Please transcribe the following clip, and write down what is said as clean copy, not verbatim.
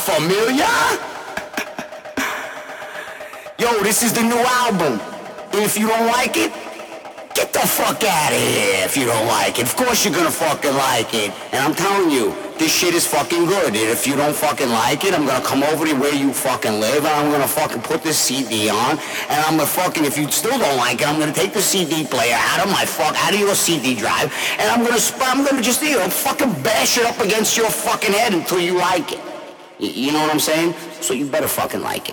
familiar? Yo, this is the new album. And if you don't like it, get the fuck out of here if you don't like it. Of course you're gonna fucking like it. And I'm telling you, this shit is fucking good. And if you don't fucking like it, I'm gonna come over to where you fucking live and I'm gonna fucking put this CD on. And I'm gonna fucking, if you still don't like it, I'm gonna take the CD player out of your CD drive. And I'm gonna just, fucking bash it up against your fucking head until you like it. You know what I'm saying? So you better fucking like it.